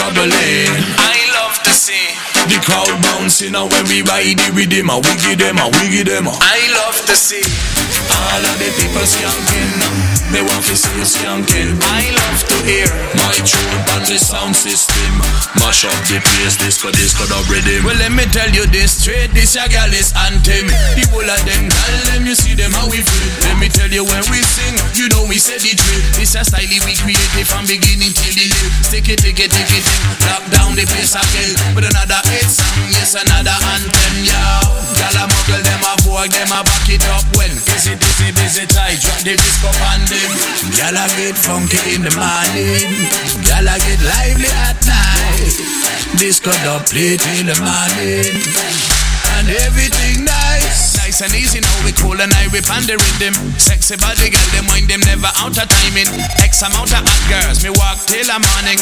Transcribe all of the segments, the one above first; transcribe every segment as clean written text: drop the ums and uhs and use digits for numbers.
troubling. I love to see the crowd bouncing and when we ride it with them, we give them. I love to see all of the people skanking. They want to see you skanking. I love to hear my tune on the sound system. Mash up the place, disco the rhythm. Well, let me tell you this straight, this a gal is anthem. The whole of them, tell them you see them how we feel. Let me tell you when we sing, you know we said the drill. This a style we created from beginning till the end. Stick it, lock down the place again with another hit song, yes another anthem, yo. Gal a muggle them a vogue, them a back it up when busy tight, drop the disco on them. Gal a get funky in the morning, gal a get lively at night. Disco don't play till the morning, and everything nice and easy. Now we cool and I rip on the rhythm. Sexy body girl, them wind them never out of timing. X amount of hot girls, me walk till the morning.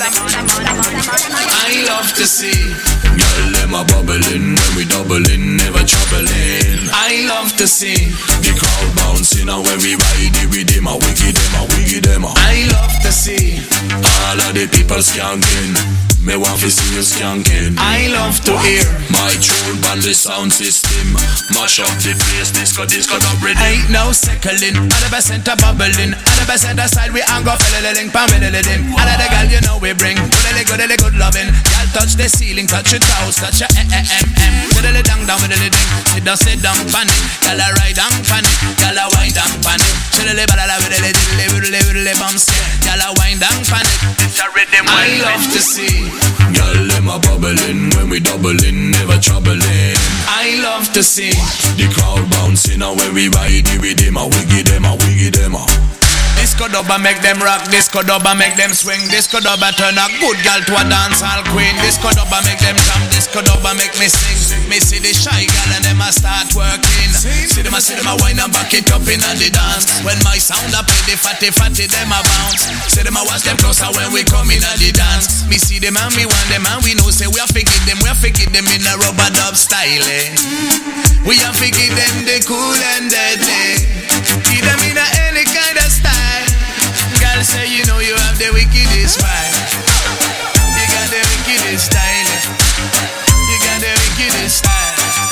I love to see girl them a bubbling when we doubling, never troubling. I love to see the crowd bouncing and when we ride it with them, we give them. I love to see all of the people skanking. Me want to see you skanking. I love to hear my tune on the sound system. Mash up the place, disco the rhythm. Ain't no seconding, 100% bubbling. 100% side we hang up, link, pam, link. All of the girl you know we bring, good loving. Girl touch the ceiling, touch your toes, touch your Diddly down with the ding. Sit down, panic. Girl a ride and panic. Girl a wind and panic. Diddly balala with the diddly bounce. Girl a wind and panic. It's a rhythm I love to see. Girl them a bubbling when we doubling, never troubling. I love to see the crowd bouncing and when we ride it with them, we give them. Disco dubba make them rock, disco dubba make them swing, disco dubba turn a good girl to a dancehall queen. Disco dubba make them jump, disco dubba make me sing. Me see the shy girl and them a start working. See them a wind and back it up in the dance. When my sound a play, the fatty them a bounce. See them a watch them closer when we come in the dance. Me see them and me want them and we know say we have to give them in a rubber dub style. We have to give them the cool and deadly. Give them in any kind of style. Girl say you know you have the wickedest vibe. You got the wickedest style. You got the wickedest style.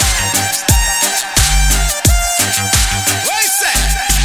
What is that?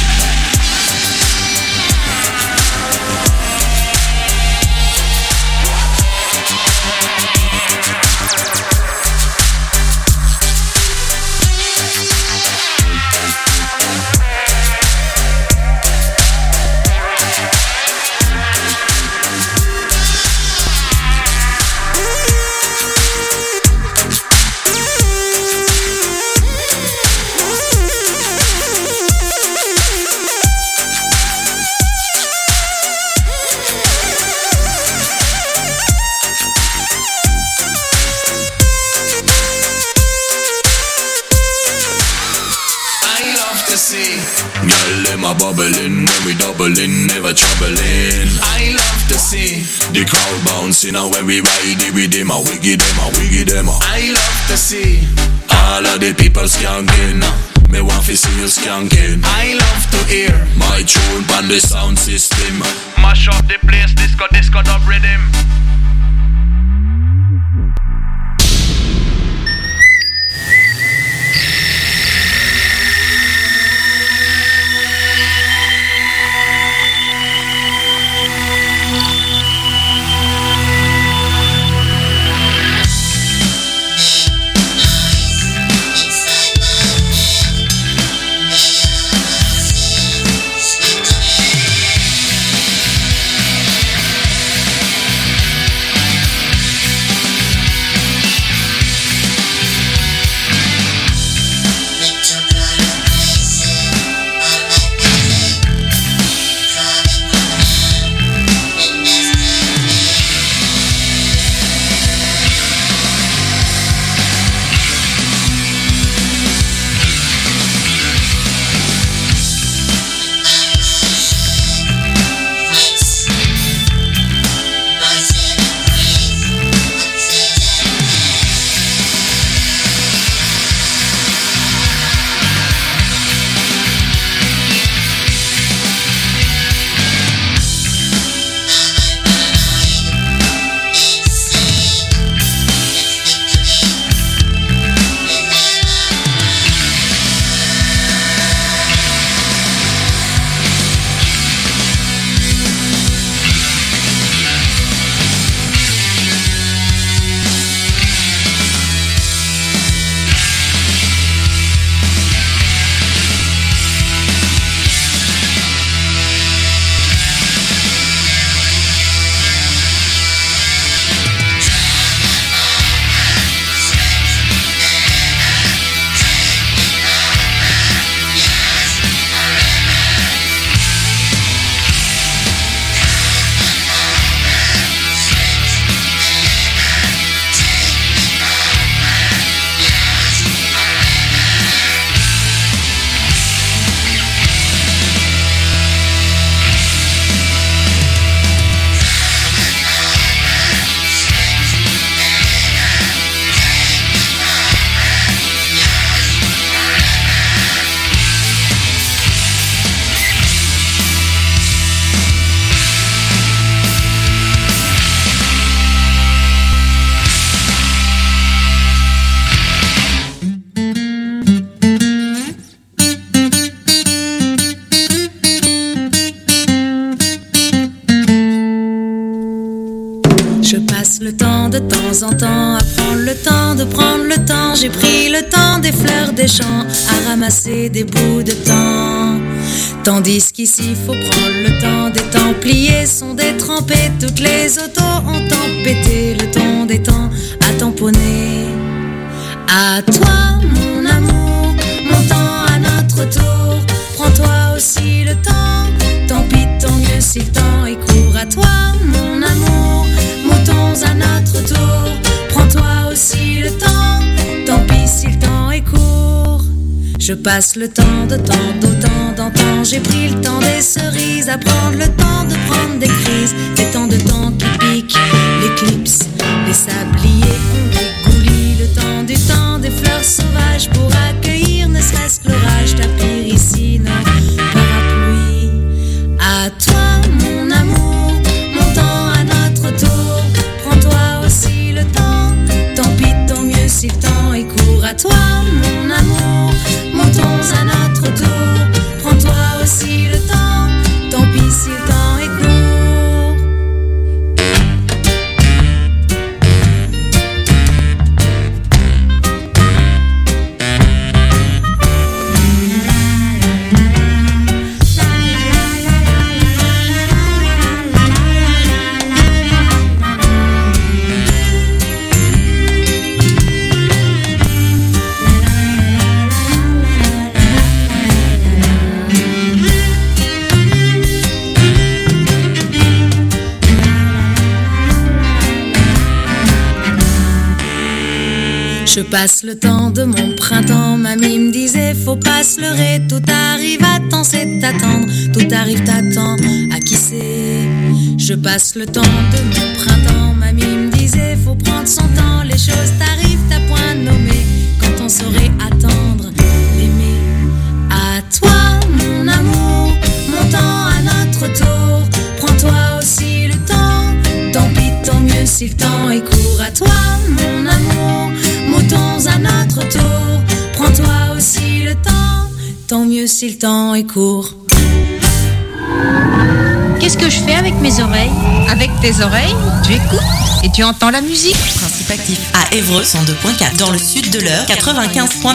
Girl, them a bubbling when we doubling, never troubling. I love to see the crowd bouncing and when we ride it with them, we give them. I love to see all of the people skanking. Me want to see you skanking. I love to hear my tune on the sound system. Mash up the place, disco the rhythm. le temps de temps en temps à prendre le temps de prendre le temps. J'ai pris le temps des fleurs des champs à ramasser des bouts de temps. Tandis qu'ici faut prendre le temps des Templiers sont détrempés. Toutes les autos ont tempêté le ton des temps à tamponner. À toi mon amour, mon temps à notre tour. Prends-toi aussi le temps, tant pis tant mieux si le temps est court. À toi mon amour, moutons à notre tour. Prends-toi aussi le temps, tant pis si le temps est court. Je passe le temps de temps d'autant d'antan. J'ai pris le temps des cerises, à prendre le temps de prendre des crises. Des temps de temps qui piquent, l'éclipse, les sabliers ont des goulis. Le temps du temps des fleurs sauvages pour accueillir ne serait-ce que l'orage. Tapir ici nos parapluies. À toi mon amour, mon temps à notre tour. Prends-toi aussi le temps, tant pis tant mieux si le temps est court. À toi mon amour, montons à notre tour. Prends-toi aussi le temps, tant pis si le temps est court. Je passe le temps de mon printemps, mamie me disait faut pas se leurrer, tout arrive à temps, c'est t'attendre, tout arrive t'attend, à qui c'est. Je passe le temps de mon printemps, mamie me disait faut prendre son temps, les choses t'arrivent à point nommé, quand on saurait attendre, l'aimer. À toi mon amour, mon temps à notre tour, prends-toi aussi le temps, tant pis tant mieux si le temps est court. À toi mon amour, moutons à notre tour, prends-toi aussi le temps, tant mieux si le temps est court. Qu'est-ce que je fais avec mes oreilles? Avec tes oreilles, tu écoutes et tu entends la musique. Principe actif à Évreux 102.4, dans le sud de l'Eure 95.9.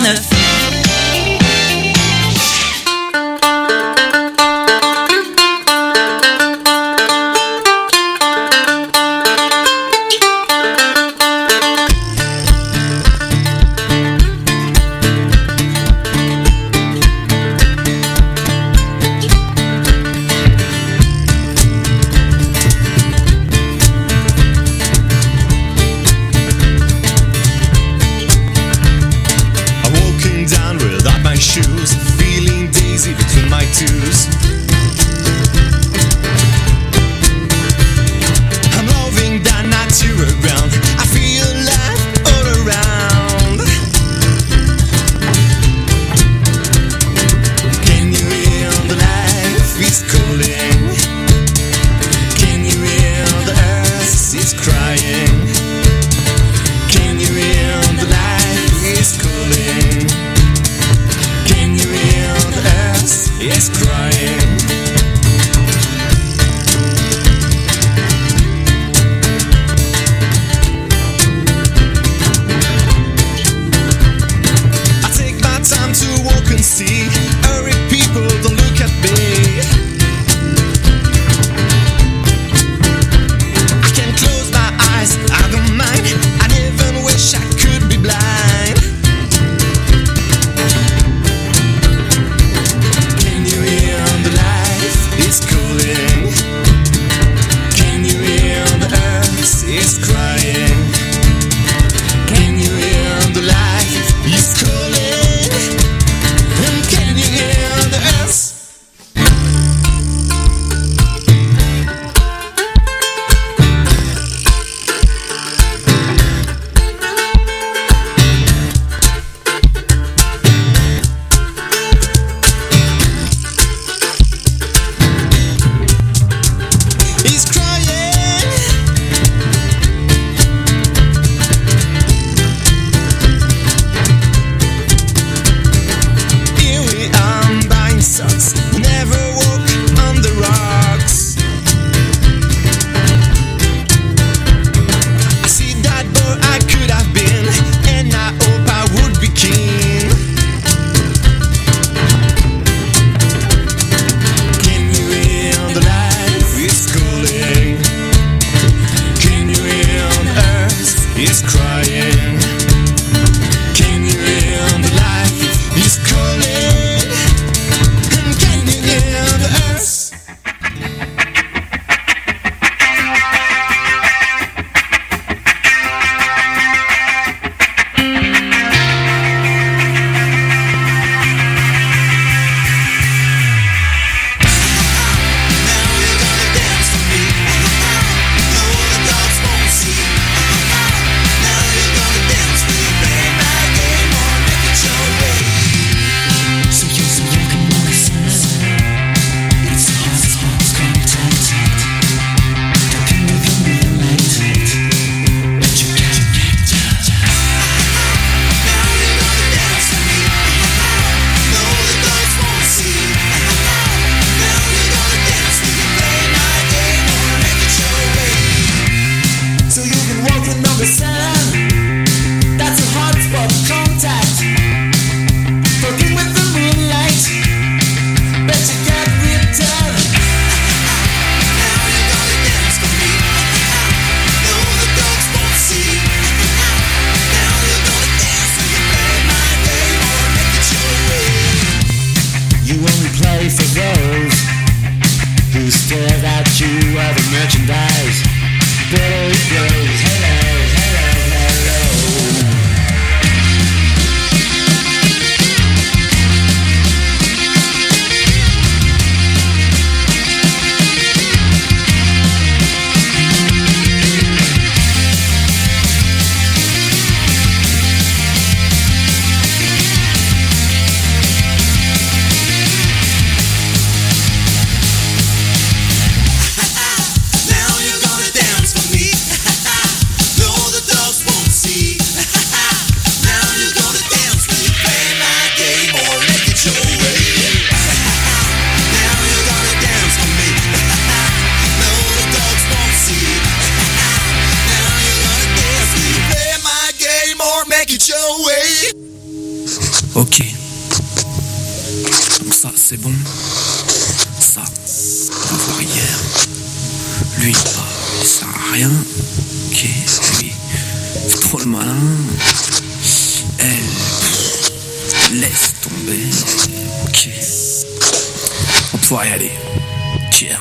take it your way. Ok. Donc ça, c'est bon. Ça, on va voir hier. Lui, il sert à rien. Ok, lui, c'est trop le malin. Elle, laisse tomber. Ok. On pourra y aller. Tiens.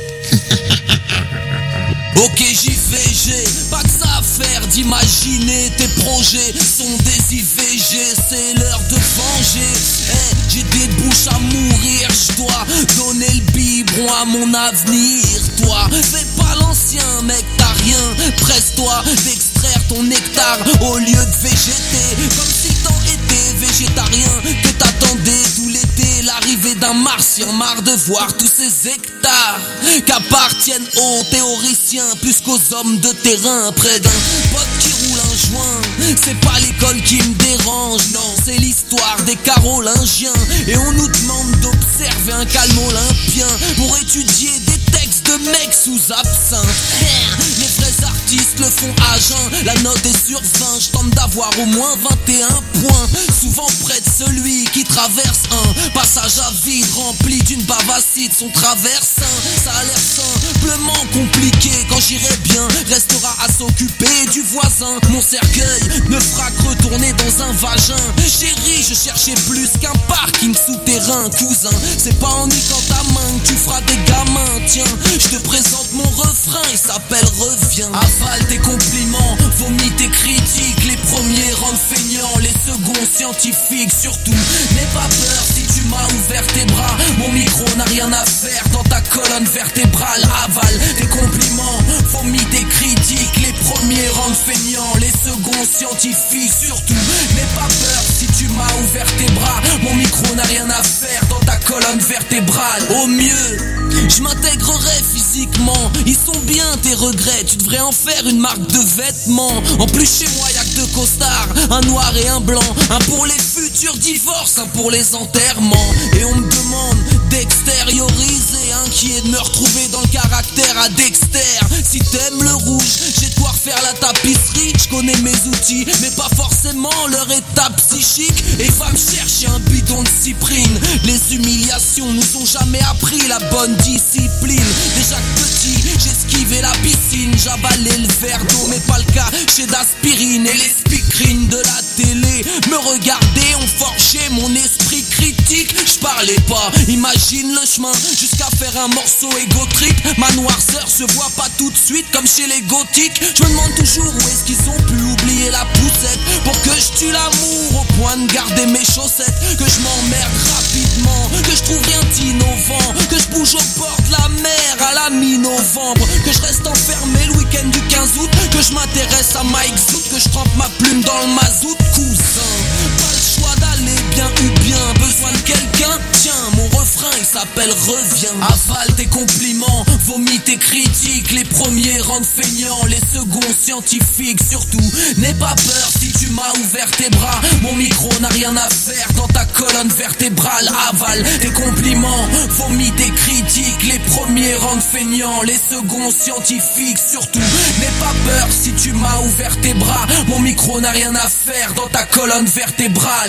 Ok, j'y vais, j'ai pas que ça à faire d'imaginer. Tes projets sont des IVG, c'est l'heure de venger. J'ai des bouches à mourir, je dois donner le biberon à mon avenir. Toi, fais pas l'ancien mec, t'as rien. Presse-toi d'extraire ton nectar au lieu de végéter. Comme si t'en étais végétarien, que t'attendais tout l'été l'arrivée d'un martien. Marre de voir tous ces hectares qu'appartiennent aux théoriciens plus qu'aux hommes de terrain. Près d'un pote qui roule un joint, c'est pas l'école qui me dérange, non, c'est l'histoire des Carolingiens. Et on nous demande d'observer un calme olympien pour étudier des textes de mecs sous absinthe. Les vrais artistes le font à jeun, la note est sur 20, je tente d'avoir au moins 21 points. Souvent près de celui qui traverse un passage à vide rempli d'une bave acide. Son traversin, ça a l'air simplement compliqué. Quand j'irai bien, restera à s'occuper du voisin. Mon cercueil ne fera que retourner dans un vagin. Chérie, je cherchais plus qu'un parking souterrain. Cousin, c'est pas en niquant ta main que tu feras des gamins. Tiens, je te présente mon refrain, il s'appelle Reviens. Avale tes compliments, vomis tes critiques. Les premiers rendent feignants, les seconds scientifiques. Surtout, n'aie pas peur si tu m'as ouvert tes bras. Mon micro n'a rien à faire dans ta colonne vertébrale. Avale tes compliments, vomis tes critiques. Les premiers rendent feignants, les seconds scientifiques. Surtout, n'aie pas peur si tu m'as ouvert tes bras. Mon micro n'a rien à faire dans ta colonne vertébrale. Au mieux, je m'intégrerai physiquement. Ils sont bien tes regrets, tu devrais en faire une marque de vêtements. En plus chez moi y'a que deux costards, un noir et un blanc. Un pour les futurs divorces, un pour les enterrements. Et on me demande d'extérioriser, inquiet de me retrouver dans le caractère à Dexter. Si t'aimes le rouge, j'ai de quoi refaire la tapisserie. Je connais mes outils, mais pas forcément leur état psychique. Et va me chercher un bidon de cyprine. Les humiliations nous ont jamais appris la bonne discipline. Déjà que petit, j'esquivais la piscine, j'avalais le verre d'eau, mais pas le cas chez d'aspirine. Et les speakerines de la télé me regardaient, ont forgé mon esprit critique. Je parlais pas, imagine le chemin jusqu'à faire un morceau égo trip. Ma noirceur se voit pas tout de suite comme chez les gothiques. Je me demande toujours où est-ce qu'ils ont pu oublier la poussette pour que je tue l'amour au point de garder mes chaussettes. Que je m'emmerde rapidement, que je trouve rien d'innovant, que je bouge au bord de la mer à la mi-novembre, que je reste enfermé le week-end du 15 août, que je m'intéresse à Mike Zoot, que je trempe ma plume dans le mazout. Cousin, pas le choix d'aller bien ou bien, besoin de quelqu'un. Tiens, mon refrain il s'appelle Reviens. Avale tes compliments, vomis tes critiques. Les premiers rendent feignants, les seconds scientifiques. Surtout, n'aie pas peur si tu m'as ouvert tes bras. Mon micro n'a rien à faire dans ta colonne vertébrale. Avale tes compliments, vomis tes critiques. Les premiers rendent feignants, les seconds scientifiques. Surtout, n'aie pas peur si tu m'as ouvert tes bras. Mon micro n'a rien à faire dans ta colonne vertébrale.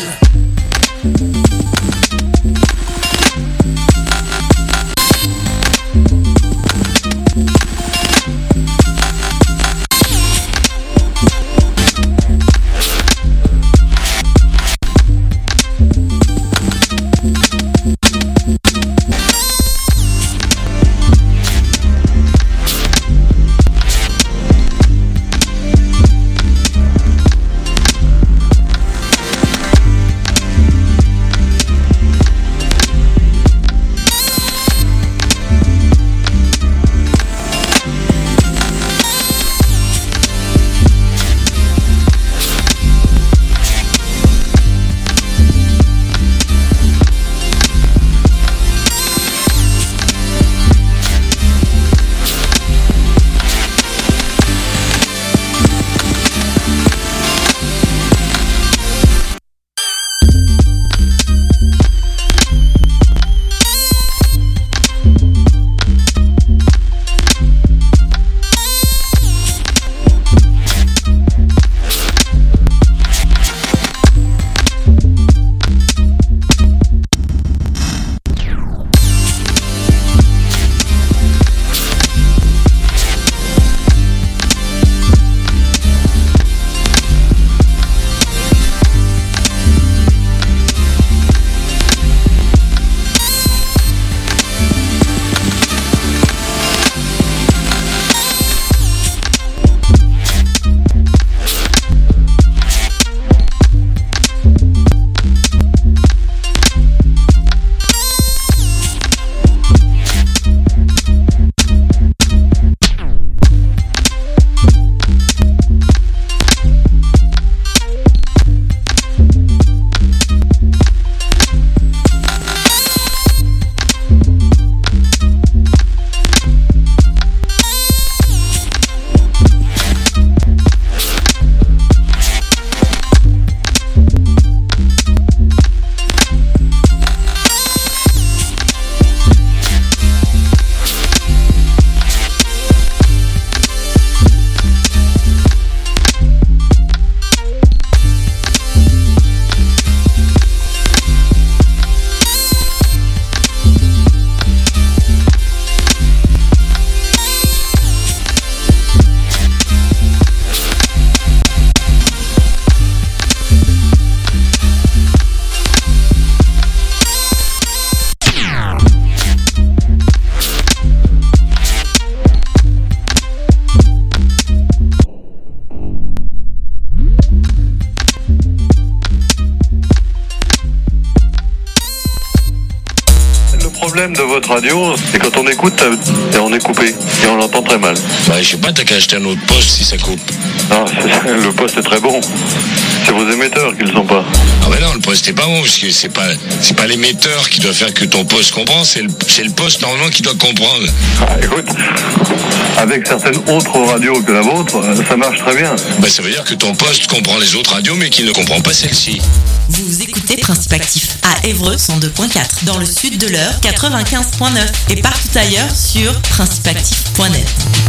problème de votre radio, c'est quand on écoute, et on est coupé, et on l'entend très mal. Bah, je sais pas, t'as qu'à acheter un autre poste si ça coupe. Non, le poste est très bon. C'est vos émetteurs qui le sont pas. Ah bah non, le poste est pas bon, parce que c'est pas l'émetteur qui doit faire que ton poste comprend, c'est le poste normalement qui doit comprendre. Ah, écoute, avec certaines autres radios que la vôtre, ça marche très bien. Bah ça veut dire que ton poste comprend les autres radios, mais qu'il ne comprend pas celle-ci. Vous écoutez Principe Actif à Évreux 102.4, dans le sud de l'Eure 95.9 et partout ailleurs sur principeactif.net.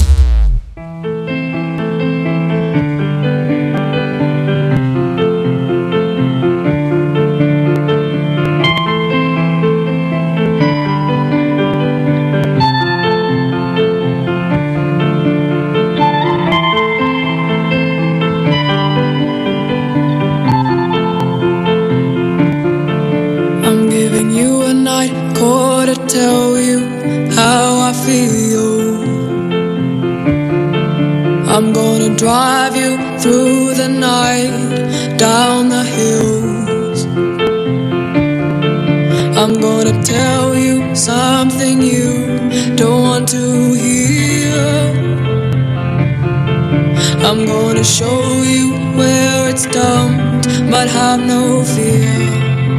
Tell you how I feel. I'm gonna drive you through the night, down the hills. I'm gonna tell you something you don't want to hear. I'm gonna show you where it's dumped, but have no fear.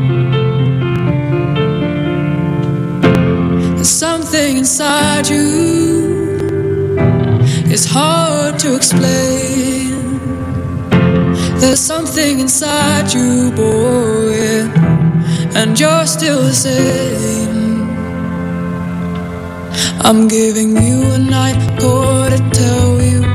Something inside you is hard to explain. There's something inside you, boy, and you're still the same. I'm giving you a night call to tell you